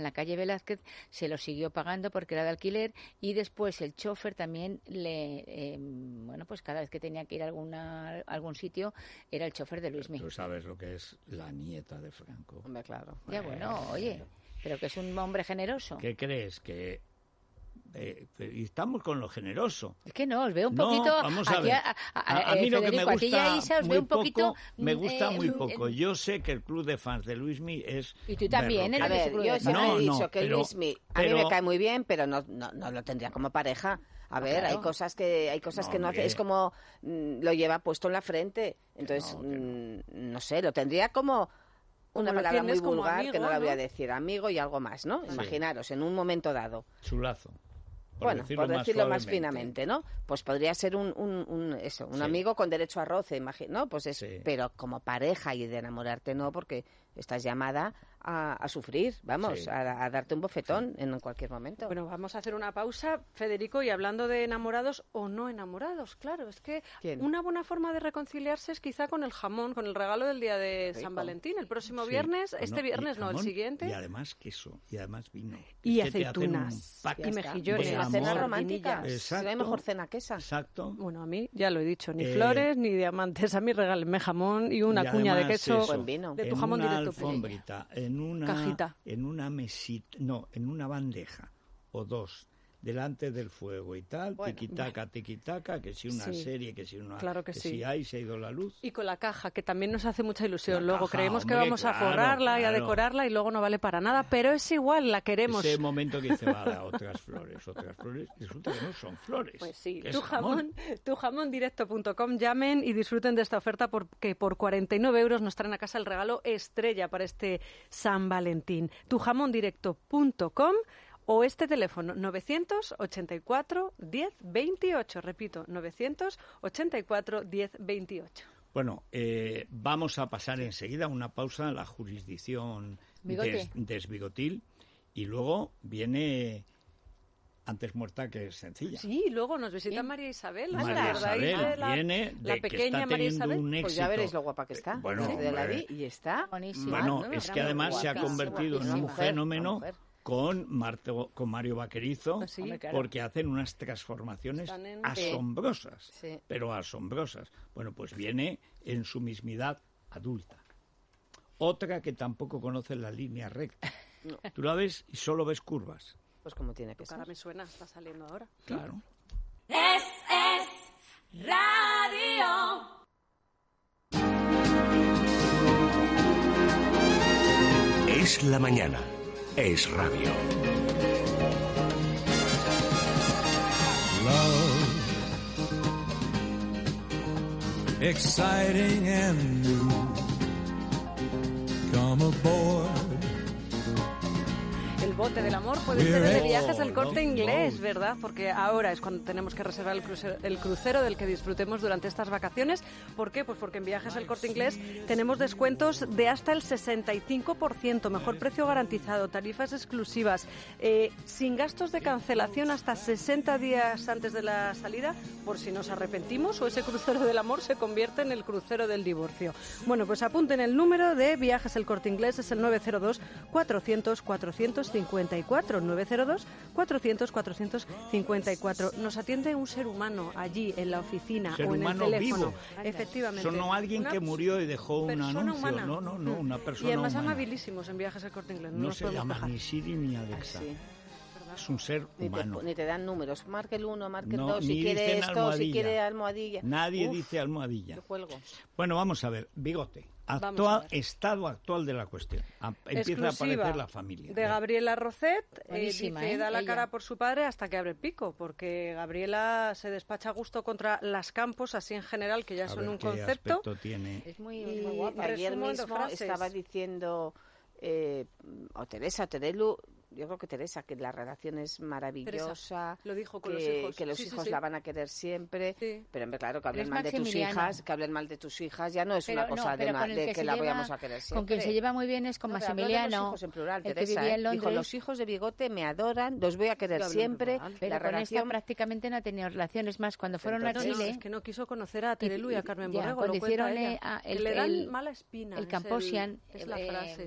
Velázquez se lo siguió pagando porque era de alquiler y después el chofer también le, eh, bueno, pues cada vez que tenía que ir a alguna, algún sitio era el chofer de Luismi. Tú sabes lo que es la nieta de Franco. Hombre, claro. Ya bueno, oye, pero que es un hombre generoso. ¿Qué crees? Que eh, y estamos con lo generoso. Es que no, os veo un No, poquito... vamos a aquí ver. A, a, A, a mí eh, lo que me Federico, a ti y a gusta Isa os muy veo un poco, poquito... me gusta eh, muy eh, poco. Yo sé que el club de fans de Luismi es... Y tú también, berroquero. A eres de ver, ese club yo de siempre No, he dicho no, que pero- Luismi a mí pero- me cae muy bien, pero no, no, no lo tendría como pareja. A ver, claro. hay cosas que hay cosas No, que no hace, hombre. es como mm, lo lleva puesto en la frente. Entonces, no, que mm, no sé, lo tendría como Como una lo palabra muy tienes como vulgar amigo, que no la voy a ¿no? decir, amigo y algo más, ¿no? Imaginaros, en un momento dado. Chulazo. Por Bueno, decirlo por más decirlo más suavemente. finamente, ¿no? Pues podría ser un, un, un- eso, un Sí. amigo con derecho a roce, imagi- ¿no? Pues es, Sí. pero como pareja y de enamorarte no, porque estás llamada a, a sufrir, vamos, Sí. a, a darte un bofetón en cualquier momento. Bueno, vamos a hacer una pausa, Federico, y hablando de enamorados o no enamorados, claro, es que ¿Quién? una buena forma de reconciliarse es quizá con el jamón, con el regalo del día de Rico. San Valentín, el próximo Sí. viernes, Bueno, este viernes y no, el jamón, siguiente, Y además queso, y además vino. y Es que te hacen un aceitunas, pack y Ya está. mejillones, de Una amor. cena y romántica. sardinillas. Si no hay Exacto. mejor cena que esa. Exacto. Bueno, a mí, ya lo he dicho, ni Eh, flores ni diamantes. A mí regálenme jamón y una Y cuña de además queso eso, Buen vino. de tu en jamón una directo. alfombrita, en una Cajita. en una mesita, no, en una bandeja o dos delante del fuego y tal, Bueno, tiquitaca, tiquitaca, que si una Sí. serie, que si una Claro que sí. si hay, se ha ido la luz. Y con la caja, que también nos hace mucha ilusión. La luego caja, creemos que hombre, vamos a claro, forrarla y a claro. decorarla y luego no vale para nada, pero es igual, la queremos. Ese momento que dice, vale, otras flores, otras flores, resulta que no son flores. Pues sí, que es tu jamón, tu jamón directo punto com, llamen y disfruten de esta oferta porque por cuarenta y nueve euros nos traen a casa el regalo estrella para este San Valentín. tu jamón directo punto com o este teléfono novecientos ochenta y cuatro diez veintiocho, repito, novecientos ochenta y cuatro diez veintiocho. Bueno, eh, vamos a pasar enseguida a una pausa en la jurisdicción Bigote. des- desbigotil y luego viene antes muerta que sencilla. Sí, luego nos visita Bien. María Isabel. ¿os María acordáis Isabel de la, viene la de que pequeña está María teniendo Isabel? un éxito. Pues ya veréis lo guapa que está. Bueno, Desde la hombre. vi y está. Buenísimo. Bueno, ¿no? es Era que muy además se ha guapísima, convertido en una un mujer, fenómeno una mujer. con, Marto, con Mario Vaquerizo, Ah, sí. Hombre, claro. porque hacen unas transformaciones Están en- asombrosas, Sí. pero asombrosas. Bueno, pues viene en su mismidad adulta. Otra que tampoco conoce la línea recta. No. Tú la ves y solo ves curvas. Pues como tiene que Tu cara ser. me suena, está saliendo ahora. Claro. Es, es radio. Es la mañana. Es radio. Love, exciting and new. Come aboard. El bote del amor puede ser el de viajes del Corte Inglés, ¿verdad? Porque ahora es cuando tenemos que reservar el crucero, el crucero del que disfrutemos durante estas vacaciones. ¿Por qué? Pues porque en Viajes del Corte Inglés tenemos descuentos de hasta el sesenta y cinco por ciento, mejor precio garantizado, tarifas exclusivas, eh, sin gastos de cancelación hasta sesenta días antes de la salida, por si nos arrepentimos o ese crucero del amor se convierte en el crucero del divorcio. Bueno, pues apunten el número de Viajes del Corte Inglés, es el nueve cero dos cuatrocientos cuatrocientos cincuenta y cuatro, nueve cero dos cuatrocientos cuatrocientos cincuenta y cuatro. Nos atiende un ser humano allí en la oficina Ser o en el humano teléfono. vivo. Efectivamente. Eso no alguien Una que murió y dejó un persona anuncio. humana. No, no, no, Mm. una persona Y además humana. amabilísimos en Viajes del Corte Inglés. No, No nos se podemos llama quejar. ni Siri ni Alexa. Sí. Es un ser Ni te, humano. ni te dan números. Marque el uno, marque el No, dos, ni si quiere dicen esto, si almohadilla. quiere almohadilla. Nadie Uf, dice almohadilla. yo cuelgo. Bueno, vamos a ver. Bigote. Vamos Actual, a ver. estado actual de la cuestión. A- Empieza Exclusiva a aparecer la familia. de Ya. Gabriela Rocet. eh, Buenísima, dice, ¿eh? da la Ella. cara por su padre hasta que abre el pico, porque Gabriela se despacha a gusto contra las Campos, así en general, que ya A son ver un qué concepto. aspecto tiene. Es muy, Y- muy guapa. Ayer Resumo en dos mismo frases. estaba diciendo, eh, o Teresa o Terelu, yo creo que Teresa, que la relación es maravillosa, Lo dijo con que los hijos. que los Sí, sí, hijos sí. la van a querer siempre, Sí. pero hombre, claro, que hablen Es mal de tus Maximiliano. hijas, que hablen mal de tus hijas, ya no es Pero una no, cosa de, pero una- con el de que que, se la lleva- vayamos a querer siempre. Con quien se lleva muy bien es con No, pero habló de Maximiliano, los hijos en plural, el que Teresa, vivía ¿eh? en Londres. Dijo, los hijos de Bigote me adoran, los voy a querer Sí, habló en siempre, plural. Pero la con esta relación... prácticamente no ha tenido relaciones más. Cuando fueron a No, no, Chile, es que no quiso conocer a Terelu y a Carmen ya, Borrego. cuando lo cuenta hicieron ella. eh, a- Que el, le dan el- mala espina. el es Camposian, Es la eh, frase.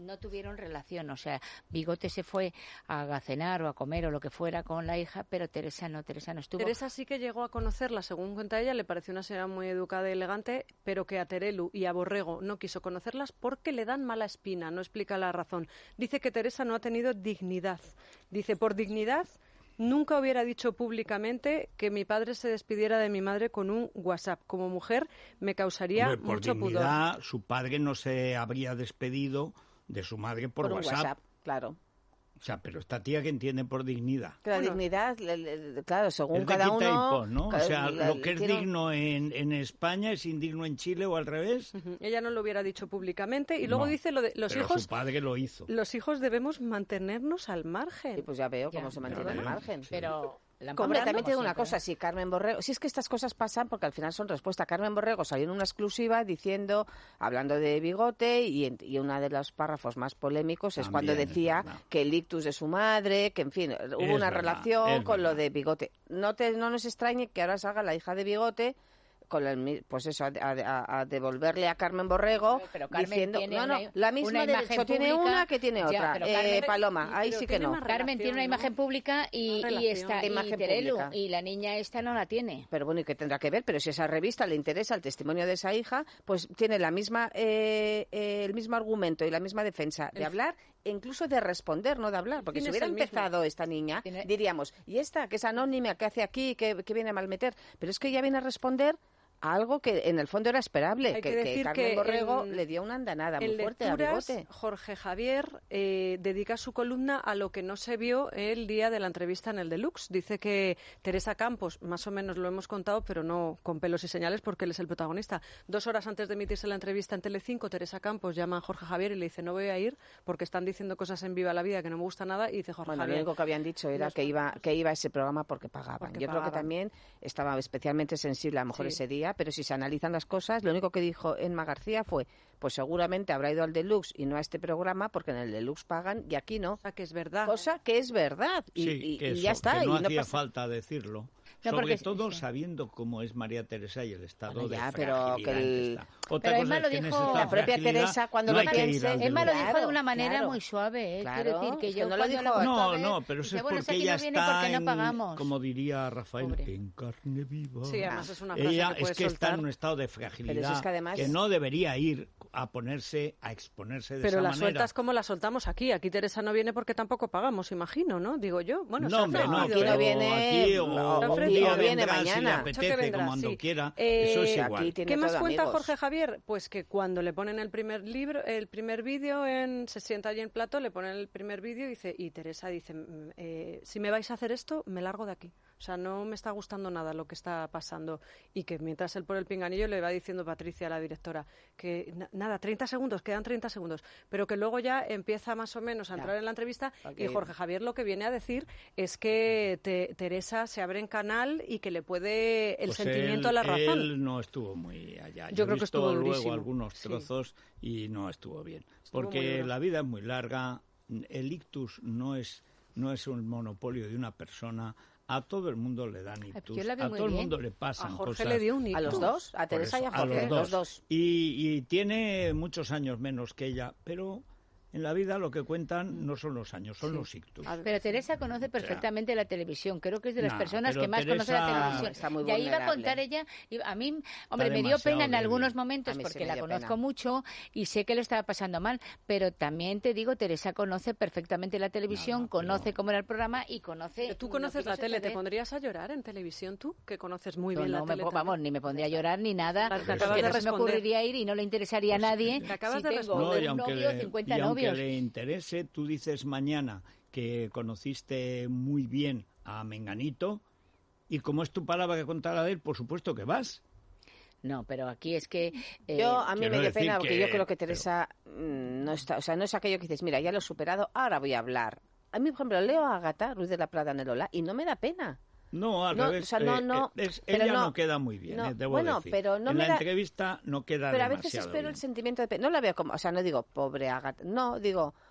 no tuvieron relación. O sea, Bigote se fue a cenar o a comer o lo que fuera con la hija, pero Teresa no, Teresa no estuvo. Teresa sí que llegó a conocerla, según cuenta ella, le pareció una señora muy educada y elegante, pero que a Terelu y a Borrego no quiso conocerlas porque le dan mala espina, no explica la razón. Dice que Teresa no ha tenido dignidad. Dice, por dignidad, nunca hubiera dicho públicamente que mi padre se despidiera de mi madre con un WhatsApp. Como mujer me causaría Hombre, por mucho dignidad, pudor. Su padre no se habría despedido de su madre por, Por un WhatsApp. WhatsApp, claro. O sea, pero esta tía que entiende por dignidad. Que la Bueno, dignidad, le- le- claro, según Es de cada quita y uno... pon, ¿no? O cada- sea, la- lo que es tiene- digno en, en España es indigno en Chile o al revés. Ujú. Ella no lo hubiera dicho públicamente y luego No, dice lo de los pero hijos. su padre lo hizo. Los hijos debemos mantenernos al margen. Sí, pues ya veo Ya, cómo se ya mantiene al veo. margen. Pero la Hombre, cobrando, también te digo como una siempre. cosa, si Carmen Borrego, si es que estas cosas pasan porque al final son respuesta. Carmen Borrego salió en una exclusiva diciendo, hablando de Bigote, y, en- y uno de los párrafos más polémicos es También cuando es decía verdad. que el ictus de su madre, que en fin, hubo Es una verdad, relación es con lo verdad. de Bigote. No te, no nos extrañe que ahora salga la hija de Bigote con el, mi- pues eso, a, a- a devolverle a Carmen Borrego Pero Carmen diciendo, tiene no, no, una- la misma una derecho imagen tiene pública, una que tiene ya, otra. pero Eh, Carmen- Paloma, ahí pero sí que tiene no. más Carmen tiene una relación, ¿no? imagen pública y, Una y relación. está y Imagen Terelu, pública. y la niña esta no la tiene. Pero bueno, ¿y qué tendrá que ver? Pero si a esa revista le interesa el testimonio de esa hija, pues tiene la misma, eh, eh, el mismo argumento y la misma defensa de El- hablar e incluso de responder, no de hablar. Porque fin si es hubiera el mismo. empezado esta niña, Tiene- diríamos, ¿y esta que es anónima, qué hace aquí, qué, qué viene a malmeter? Pero es que ella viene a responder a algo que en el fondo era esperable, Hay que, que que decir Carmen que Borrego en- le dio una andanada muy En fuerte a lecturas, Bigote. Jorge Javier eh, dedica su columna a lo que no se vio el día de la entrevista en el Deluxe. Dice que Teresa Campos, más o menos lo hemos contado, pero no con pelos y señales porque él es el protagonista. Dos horas antes de emitirse la entrevista en Telecinco, Teresa Campos llama a Jorge Javier y le dice no voy a ir porque están diciendo cosas en Viva la Vida que no me gusta nada. Y dice Jorge Bueno, lo Javier, único que habían dicho era Los- que iba que iba a ese programa porque pagaban. Porque Yo creo que pagaban. también estaba especialmente sensible a lo mejor Sí. ese día, pero si se analizan las cosas, lo único que dijo Emma García fue, pues seguramente habrá ido al Deluxe y no a este programa porque en el Deluxe pagan y aquí no. cosa que es verdad. Cosa que es verdad y, Sí, y- que y eso, ya está. que no y no hacía pasa- falta decirlo. No, Sobre porque- todo sí. sabiendo cómo es María Teresa y el estado Bueno, de ya, pero fragilidad que en el- que está. Otra Pero cosa Emma es lo que en dijo- ese estado La de propia fragilidad Teresa, cuando no lo hay que ir piense, al Emma lo Deluxe. dijo de una Claro, manera claro. muy suave, ¿eh? Claro, Quiero decir que es que yo no lo cuando dijo- la No, conozco, no, ¿eh? pero eso dice, es bueno, porque aquí ella no viene está porque no en- pagamos. como diría Rafael, Pobre. en carne viva. Sí, además es una frase Ella que puedes es que está soltar. en un estado de fragilidad Pero si es que además- no debería ir a ponerse, a exponerse de Pero esa la manera. sueltas como la soltamos aquí. Aquí Teresa no viene porque tampoco pagamos, imagino, ¿no? Digo yo. Bueno, se no, ha hombre, no, ofrecido, aquí no pero ¿eh? viene- aquí o, o un viene día o viene vendrá si le mañana. apetece, Eso que vendrá, cuando sí. quiera, Eh, eso es Sí, igual. aquí tiene ¿Qué más todo cuenta amigos. Jorge Javier? Pues que cuando le ponen el primer libro, el primer vídeo, en, se sienta allí en plato, le ponen el primer vídeo y dice, y Teresa dice, "Mm, eh, si me vais a hacer esto, me largo de aquí. O sea, no me está gustando nada lo que está pasando. Y que mientras él por el pinganillo le va diciendo Patricia, la directora, que na- nada, treinta segundos, quedan treinta segundos. Pero que luego ya empieza más o menos a Ya. entrar en la entrevista Ok. y Jorge Javier lo que viene a decir es que te- Teresa se abre en canal y que le puede el Pues sentimiento él, a la razón. Él no estuvo muy allá. Yo he creo que visto estuvo luego durísimo. algunos Sí. trozos y no estuvo bien. Estuvo muy Porque duro. la vida es muy larga. El ictus no es, no es un monopolio de una persona. A todo el mundo le dan pues ictus. yo la vi A muy todo el bien. mundo le pasan A Jorge cosas. le dio un ¿A los ictus. dos? ¿A Por Teresa y a eso, Jorge? los dos. Y, y tiene muchos años menos que ella, pero en la vida lo que cuentan no son los años, son Sí. los ictus. A ver, Pero Teresa conoce perfectamente la televisión. Creo que es de las No, personas pero que más conoce la Teresa televisión. está muy y ahí iba a vulnerable. contar ella. y A mí, hombre, me dio demasiado pena en débil. algunos A momentos mí sí porque me la dio conozco pena. mucho y sé que lo estaba pasando mal. Pero también te digo, Teresa conoce perfectamente la televisión, Nada, pero- conoce cómo era el programa y conoce. Pero tú lo conoces que la se tele, ¿te ve. pondrías a llorar en televisión tú? Que conoces muy No, bien no la me tele. po- vamos, también. ni me pondría a llorar ni nada. Te Porque acabas de no se me responder. ocurriría ir y no le interesaría a nadie. Te acabas si de tengo responder. No, de y un aunque, novio le, cincuenta y aunque novios. le interese, tú dices mañana que conociste muy bien a Menganito y como es tu palabra que contará de él, por supuesto que vas. No, pero aquí es que... eh, Yo, a mí quiero me dio decir pena porque que- yo creo que pero- Teresa mm, no está, o sea, no es aquello que dices, mira, ya lo he superado, ahora voy a hablar. A mí, por ejemplo, leo a Agatha, Ruiz de la Prada Nerola, y no me da pena. No, al No, revés. o sea, no, eh, no, eh, es- pero ella no, no, queda muy bien, no, eh, debo bueno, decir. pero no en me la da- entrevista no queda Pero a demasiado veces espero bien. el sentimiento de pena. No la veo como, o sea, no digo, pobre Agatha, no, digo,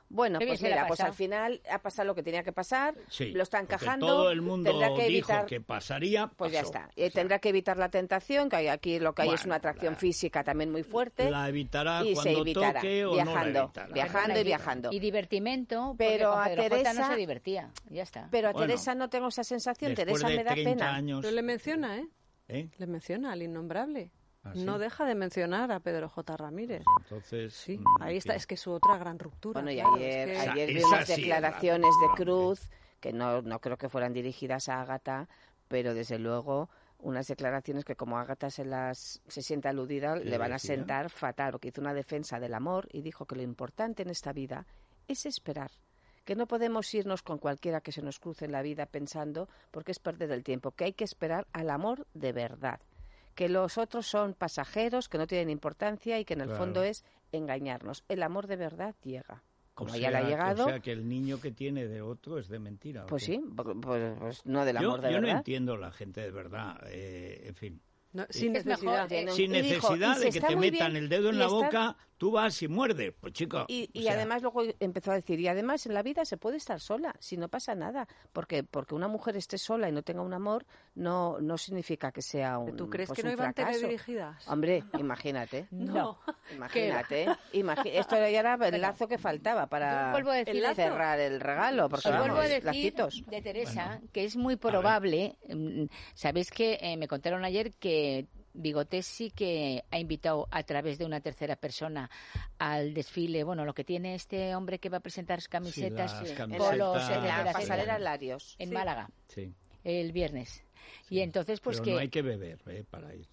Bueno, Qué bien pues se la mira, ha pues pasado. al final ha pasado lo que tenía que pasar, Sí, lo está porque encajando, todo el mundo tendrá que dijo evitar, que pasaría, pues ya pasó. está. O Eh, sea, tendrá que evitar la tentación, que hay aquí lo que hay es Bueno, una atracción la- física también muy fuerte. la evitará y cuando se evitará, toque o no la viajando, evitará. viajando y viajando. Y divertimento, Pero porque a con Pedro J Teresa- no se divertía. Ya está. Pero a Bueno, Teresa no tengo esa sensación, Después Teresa de me da treinta pena. años, Pero le menciona, ¿eh? ¿eh? Le menciona al innombrable. ¿Ah, sí? No deja de mencionar a Pedro J. Ramírez. Entonces, Sí, mm, ahí está. que- Es que es su otra gran ruptura. Bueno, y claro, ayer, es que- ayer Esa- vimos esa sí es la declaraciones de ruptura, Cruz, que no, no creo que fueran dirigidas a Ágata, pero desde luego unas declaraciones que como Ágata se las se siente aludida, ¿Qué le van a decía? sentar fatal, porque hizo una defensa del amor y dijo que lo importante en esta vida es esperar, que no podemos irnos con cualquiera que se nos cruce en la vida pensando, porque es perder el tiempo, que hay que esperar al amor de verdad, que los otros son pasajeros, que no tienen importancia y que en el Claro. fondo es engañarnos. El amor de verdad llega. Como o ya sea, le ha que- llegado, O sea, que el niño que tiene de otro es de mentira. ¿o pues qué? sí, pu- pues, pues no del Yo, amor de yo no verdad. entiendo la gente de verdad. eh, en fin. No, sin Es mejor, necesidad. eh, Sin y dijo, necesidad y se de que está te muy metan bien, el dedo en y la está- boca, tú vas y muerdes. Pues chico. Y, y o sea, además luego empezó a decir, y además en la vida se puede estar sola, si no pasa nada, porque porque una mujer esté sola y no tenga un amor, no no significa que sea un ¿Tú crees pues que no un iban fracaso. teledirigidas? Hombre, imagínate. No. Imagínate, imagi- esto ya era el lazo que faltaba para Yo vuelvo a decir- ¿El lazo? cerrar el regalo, porque Os vamos, vuelvo a decir lacitos. de Teresa Bueno, que es muy probable. mm, Sabéis que eh, me contaron ayer que Bigotes sí que ha invitado a través de una tercera persona al desfile. Bueno, lo que tiene este hombre que va a presentar camisetas, las eh, camisetas, polos, en la etcétera, pasarela etcétera, Larios. en Sí. Málaga sí, el viernes. sí. Y entonces, pues Pero que no hay que beber eh, para ir.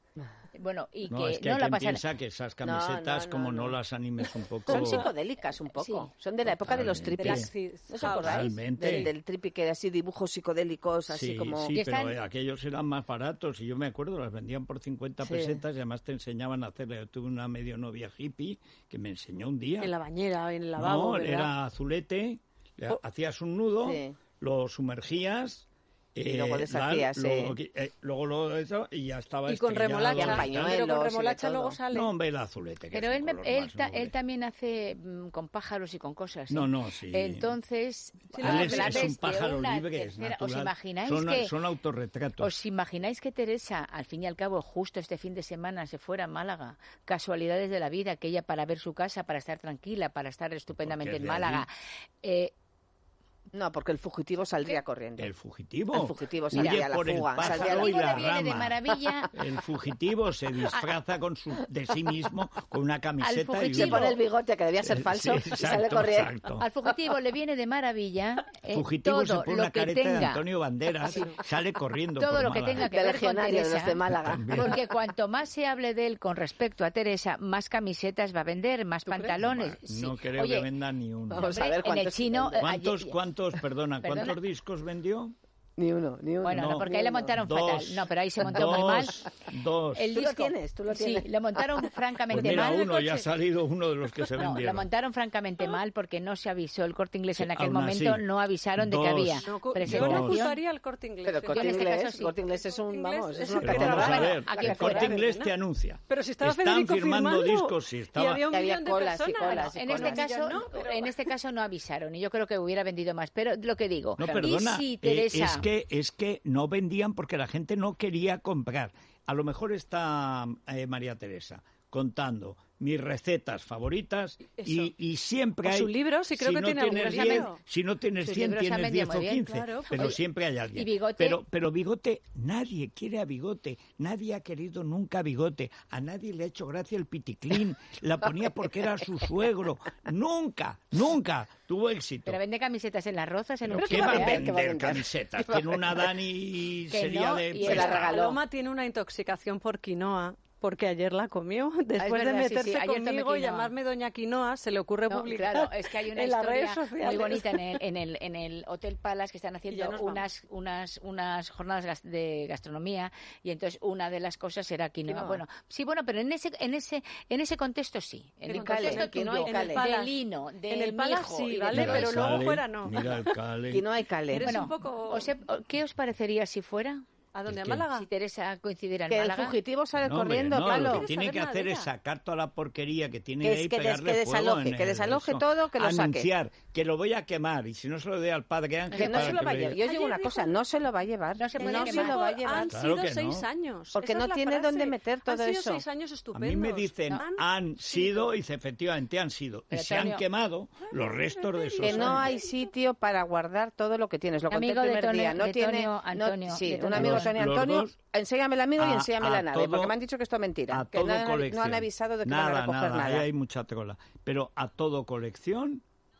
bueno y No, que es que no hay la quien pasarela. piensa que esas No, no, camisetas, no, como no, no. las animes un poco... Son psicodélicas un poco, Sí. son de la época de los Totalmente. tripis. De las- ¿No os acordáis? Totalmente. Del, del tripi que era así, dibujos psicodélicos, así Sí, como... sí, Y pero están- eh, aquellos eran más baratos y yo me acuerdo, las vendían por cincuenta Sí. pesetas y además te enseñaban a hacerle. Yo tuve una medio novia hippie que me enseñó un día. En la bañera, en el lavabo, no, ¿verdad? era azulete, le Oh. hacías un nudo, Sí. lo sumergías... Y luego eh, deshacías, luego, sí. eh, luego lo eso y ya estaba Y con estrellado remolacha. y tal. pañuelos Pero y con de remolacha todo. luego sale. No, ve el azulete. que Pero es él, un me- color él, más ta- noble. él también hace mm, con pájaros y con cosas. ¿eh? No, no, sí. Entonces, Sí, a no, Él es, través es un de pájaro una libre, es tercera- natural. ¿Os imagináis son, que son autorretratos. ¿Os imagináis que Teresa, al fin y al cabo, justo este fin de semana se fuera a Málaga? Casualidades de la vida, que ella para ver su casa, para estar tranquila, para estar estupendamente Porque es en de Málaga. Eh, No, porque el fugitivo saldría corriendo. El fugitivo. El fugitivo Huye saldría a la por el fuga, pájaro saldría a la y Fugitivo la le viene de rama. maravilla. El fugitivo se disfraza con su, de sí mismo con una camiseta y fugitivo. Se un- pone el bigote, que debía ser Eh, falso, sí, y sale exacto, corriendo. exacto. Al fugitivo le viene de maravilla eh, Fugitivo todo se pone lo una que careta de tenga. Antonio Banderas, sale corriendo Todo por lo que Málaga. tenga que De ver con legionario, de los Teresa. de Málaga. También. Porque cuanto más se hable de él con respecto a Teresa, más camisetas va a vender, más ¿Tú crees? pantalones. Bah, Sí. No creo Oye, que venda ni uno. Vamos a hombre, ver en el cuántos chino, vende. eh, ¿Cuántos, ayer- cuántos, perdona, Perdona. cuántos discos vendió? Ni uno, ni uno. Bueno, no, No, porque ahí le uno. montaron Dos. fatal. No, pero ahí se montó dos, muy mal. Dos. El Tú lo disco- tienes, tú lo tienes. Sí, lo montaron Pues francamente mira, mal. uno, ya ha salido uno de los que se No, lo vendieron. montaron francamente mal porque no se avisó. El Corte Inglés Sí, en aquel aún momento así, no avisaron de que dos. había No, cu- yo presentación. no acusaría al Corte Inglés. Pero ¿eh? Corte en este Inglés, caso sí. Corte Inglés es un, Corte vamos, Inglés es es una el Pero que vamos a catedral. ver, a el quien Corte fuera. Inglés te anuncia. Pero si estaba Están Federico firmando firmando, discos, sí, y estaba... había un Y había millón de colas y personas. colas y En este colas. caso, No, pero- en este caso no avisaron y yo creo que hubiera vendido más. Pero lo que digo, No, y perdona, si eh, Teresa, es, que, es que no vendían porque la gente no quería comprar. A lo mejor está eh, María Teresa contando mis recetas favoritas y, y siempre O hay... su libro, sí creo si que no tiene tienes algunos diez, libros. si no tienes Sus cien, libros se han tienes vendido diez o muy bien, quince, claro. pero Oye, siempre hay alguien. ¿y Bigote? Pero, pero Bigote, nadie quiere a Bigote, nadie ha querido nunca a Bigote, a nadie le ha hecho gracia el piticlín, la ponía porque era su suegro, nunca, nunca tuvo éxito. pero vende camisetas en las rozas, en un ¿Pero qué chico va a de- vender? ¿Qué va a vender vender? camisetas? Tiene una Dani Que sería no, de... y Se la el- regaló. Paloma tiene una intoxicación por quinoa. Porque ayer la comió. Después verdad, de sí, meterse sí, ayer tomé conmigo y quinoa. llamarme Doña Quinoa, se le ocurre No, publicar claro, es que hay una en las historia redes sociales. muy bonita en el, en el, en el Hotel Palace que están Y ya haciendo nos vamos. unas, unas, unas jornadas gas- de gastronomía y entonces una de las cosas era quinoa. Quinoa. Bueno, sí, bueno, pero en ese, en ese, en ese contexto sí. En En el el Cale, contexto en el quinoa tuyo, y Cale. de Palace. lino, de En el Palace mijo sí, y de ¿vale? todo Pero eso. luego Cale, fuera no. Mira el Cale. Aquí no hay Cale. Eres Bueno, un poco- o sea, ¿qué os parecería si fuera? ¿A dónde? ¿A ¿El qué? Málaga? Si Teresa coincidiera en Que el Málaga. fugitivo sale No, hombre, corriendo, no, Pablo. lo que tiene saber que nada hacer de es ella. sacar toda la porquería que tiene Que de es ahí, que des- pegarle que fuego desaloje, en que el- desaloje eso. todo, que lo saque. Anunciar que lo voy a quemar y si no se lo dé al padre Ángel Que no para se lo que va a le- llevar. Yo digo una Ayer cosa, dijo- no se lo va a llevar. No se puede no quemar. se lo va a llevar. Han Claro sido que no. seis años. Porque Esa no es la tiene frase. dónde meter todo Han sido eso. seis años A estupendos. mí me dicen Han han sido y efectivamente han sido. Y Pero, se han Antonio- quemado los restos de esos Que no años. hay sitio para guardar todo lo que tienes. Lo conté el Amigo de primer Tonio- día. No de tiene, Tonio no- Antonio, sí, de un Tonio amigo Los- Tonio los Antonio. dos Enséñame el amigo y a- enséñame a la nave, todo- porque me han dicho que esto es mentira. A Que todo no, han- no colección. han avisado de que nada, van a recoger nada. nada. Ahí hay mucha trola. Pero a todo colección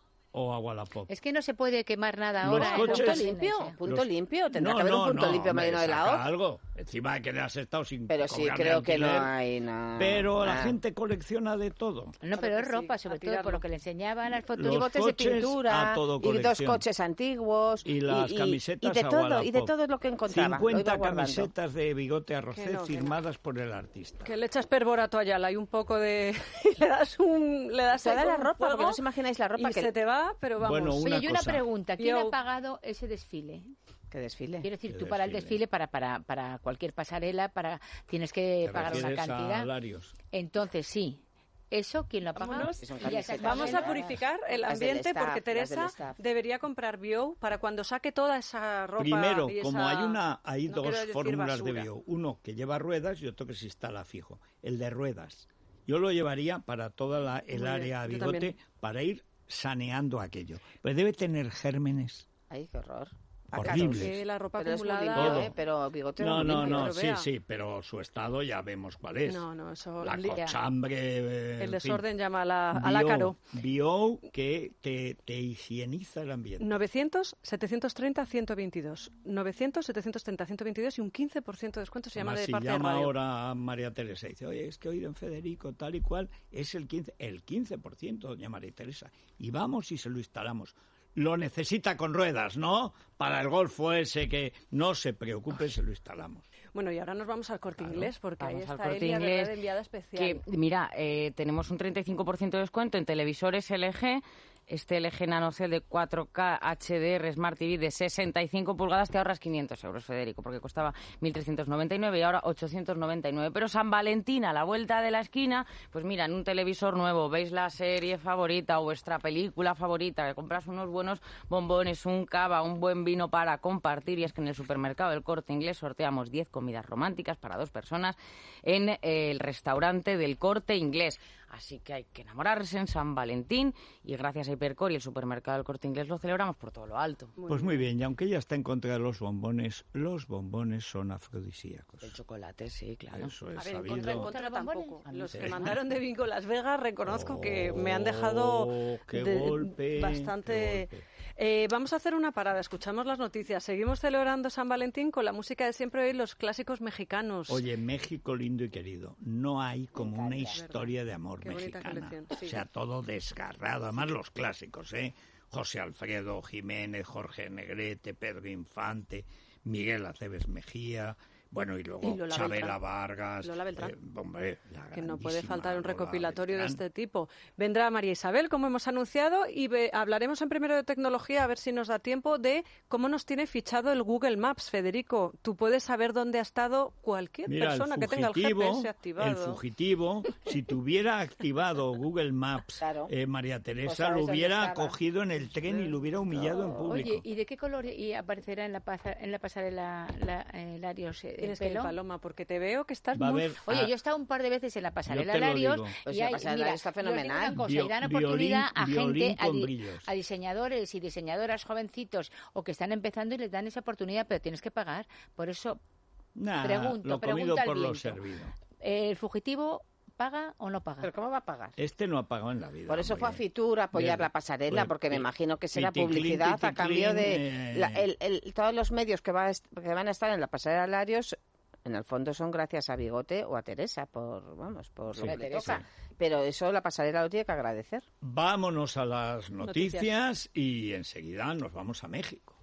o a Wallapop. Es que no se puede quemar nada Los ahora. en coches- Punto los limpio, cines, punto Los- limpio. Tendrá No, que haber no, un punto no, limpio hombre, marino de la saca O. algo. Encima de que le has estado sin Pero sí, cobrarle creo que no alquiler. hay nada. Pero la nada. gente colecciona de todo. No, pero Claro es que ropa, sí, sobre a todo por tirarlo. lo que le enseñaban al Y foto. Los botes coches de pintura a todo y dos colección. coches antiguos Y las camisetas y de a todo Wallapop. y de todo lo que encontraba. Lo cincuenta iba guardando. camisetas de bigote arrocé Que no, que no. firmadas por el artista. Que le echas perborato a Ayala y un poco de... y le das un... Le das Se ahí da la con un ropa, porque fuego no os imagináis la ropa y que... se te va, pero vamos. Bueno, una Oye, y una cosa. pregunta. ¿Quién Yo- ha pagado ese desfile? Que desfile. Quiero decir, ¿Qué tú para el desfile? desfile, para, para, para cualquier pasarela, para tienes que ¿Te pagar una refieres a cantidad. salarios? Entonces, sí. ¿Eso quién lo ha pagado? Vámonos. Son Y ya camisetas. esas Vamos a pasarelas- purificar el Las del ambiente staff, porque las del Teresa staff. debería comprar Bio para cuando saque toda esa ropa. Primero, y como esa- hay una, hay no dos quiero decir fórmulas basura. de bio. Uno que lleva ruedas y otro que se instala fijo. El de ruedas. Yo lo llevaría para toda la, el Muy bien, área yo bigote también. para ir saneando aquello. Pero debe tener gérmenes. Ay, qué horror. Horribles. Que la ropa Pero es muy acumulada... limpio, Todo. ¿eh? Pero bigote No, muy no, limpio. no, pero sí, vea. sí, pero su estado ya vemos cuál es. No, no, eso... La li- cochambre, eh, El en desorden fin. llama a la, a la Bio- caro. Bio que te, te higieniza el ambiente. novecientos, setecientos treinta, ciento veintidós. novecientos, setecientos treinta, ciento veintidós y un quince por ciento de descuento se llama Además, de si parte llama de radio. ahora a María Teresa y dice, oye, es que he oído en Federico tal y cual, es el quince, el quince por ciento, doña María Teresa. Y vamos y se lo instalamos. Lo necesita con ruedas, ¿no? Para el Golfo ese que no se preocupe, se lo instalamos. Bueno, y ahora nos vamos al Corte Inglés porque ahí Vamos al está Corte Elia, Inglés, ¿verdad? Enviada especial. Que, mira, eh, tenemos un treinta y cinco por ciento de descuento en televisores L G. Este L G NanoCell de cuatro K H D R Smart T V de sesenta y cinco pulgadas te ahorras quinientos euros, Federico, porque costaba mil trescientos noventa y nueve y ahora ochocientos noventa y nueve. Pero San Valentín, a la vuelta de la esquina, pues mira, en un televisor nuevo veis la serie favorita o vuestra película favorita, que compras unos buenos bombones, un cava, un buen vino para compartir. Y es que en el supermercado del Corte Inglés sorteamos diez comidas románticas para dos personas en eh, el restaurante del Corte Inglés. Así que hay que enamorarse en San Valentín y gracias a Hipercor y el supermercado del Corte Inglés lo celebramos por todo lo alto. Pues muy bien, y aunque ella está en contra de los bombones, los bombones son afrodisíacos. El chocolate, sí, claro. Eso es A ver, en sabido. contra, en contra tampoco. A mí Los sí. que mandaron de Bingo Las Vegas reconozco que me han dejado Oh, qué de- golpe, bastante... qué golpe. Eh, vamos a hacer una parada, escuchamos las noticias. Seguimos celebrando San Valentín con la música de siempre y los clásicos mexicanos. Oye, México lindo y querido, no hay como una historia de amor Qué bonita mexicana. colección, sí. O sea, todo desgarrado. Además, los clásicos, ¿eh? José Alfredo Jiménez, Jorge Negrete, Pedro Infante, Miguel Aceves Mejía, bueno, y luego Y Lola Chabela Beltrán. Vargas. Lola Beltrán. eh, hombre, la Que no puede grandísima faltar un Lola recopilatorio de Beltrán. este tipo. Vendrá María Isabel, como hemos anunciado, y ve- hablaremos en primero de tecnología, a ver si nos da tiempo, de cómo nos tiene fichado el Google Maps. Federico, tú puedes saber dónde ha estado cualquier Mira, persona el que tenga el G fugitivo, P S activado. el fugitivo, si tuviera activado Google Maps, Claro. eh, María Teresa sabes lo dónde hubiera estaba. cogido en el tren y lo hubiera humillado en público. Oye, ¿y de qué color y aparecerá en la, pasa- en la pasarela la, eh, Larios eh, el Tienes que ir, pelo? Paloma, porque te veo que estás Va a muy... haber Oye, ah, yo he estado un par de veces en la pasarela te lo Larios digo. Pues y la hay, pasarela mira, está yo os digo una fenomenal. cosa, Bio- y dan violín- oportunidad a violín gente, a, con di- brillos. a diseñadores y diseñadoras jovencitos o que están empezando y les dan esa oportunidad, pero tienes que pagar. Por eso, nah, pregunto, lo comido pregunta al por lo viento. servido. ¿el fugitivo paga o no paga? ¿Pero cómo va a pagar? Este no ha pagado en la vida. Por eso fue a hombre. Fitur a apoyar Bien. la pasarela, Pues, porque me pi- imagino que será piticlin, publicidad a piticlin, cambio de eh, la- el- el- todos los medios que, va a est- que van a estar en la pasarela Larios. En el fondo son gracias a Bigote o a Teresa, por vamos, por Sí, lo que le Teresa. toca. Pero eso la pasarela lo tiene que agradecer. Vámonos a las noticias y enseguida nos vamos a México.